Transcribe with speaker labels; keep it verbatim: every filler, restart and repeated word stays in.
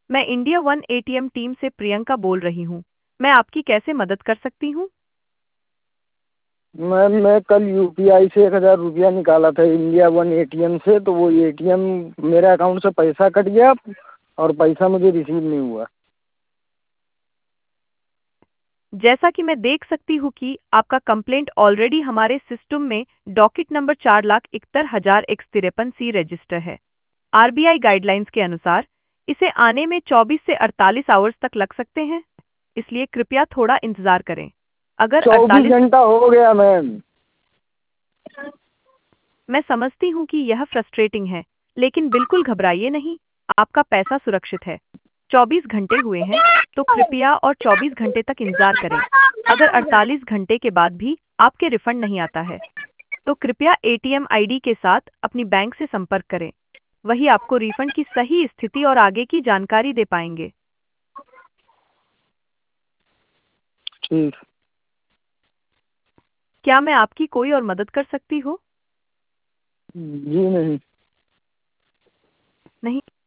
Speaker 1: मैं India one ATM team से प्रियंका बोल रही हूँ। मैं आपकी कैसे मदद कर सकती हूँ?
Speaker 2: मैम मैं कल यूपीआई से एक हज़ार रुपया निकाला था इंडिया वन एटीएम से, तो वो एटीएम मेरे अकाउंट से पैसा कट गया और पैसा मुझे रिसीव नहीं हुआ।
Speaker 1: जैसा कि मैं देख सकती हूँ कि आपका कंप्लेंट ऑलरेडी हमारे सिस्टम में डॉकेट नंबर चार लाख इकहत्तर हजार एक सौ तिरपन सी रजिस्टर है। आरबीआई गाइडलाइंस के अनुसार इसे आने में चौबीस से अड़तालीस आवर्स तक लग सकते हैं, इसलिए कृपया थोड़ा इंतजार करें। अगर
Speaker 2: चौबीस
Speaker 1: अड़तालीस
Speaker 2: घंटा हो गया मैम।
Speaker 1: मैं समझती हूँ कि यह फ्रस्ट्रेटिंग है, लेकिन बिल्कुल घबराइए नहीं, आपका पैसा सुरक्षित है। चौबीस घंटे हुए हैं, तो कृपया और चौबीस घंटे तक इंतजार करें। अगर अड़तालीस घंटे के बाद भी आपके रिफंड नहीं आता है, तो कृपया एटीएम आईडी के साथ अपनी बैंक से संपर्क करें। वही आपको रिफंड की सही स्थिति और आगे की जानकारी दे पाएंगे।
Speaker 2: ठीक।
Speaker 1: क्या मैं आपकी कोई और मदद कर सकती हूँ?
Speaker 2: जी नहीं।
Speaker 1: नहीं।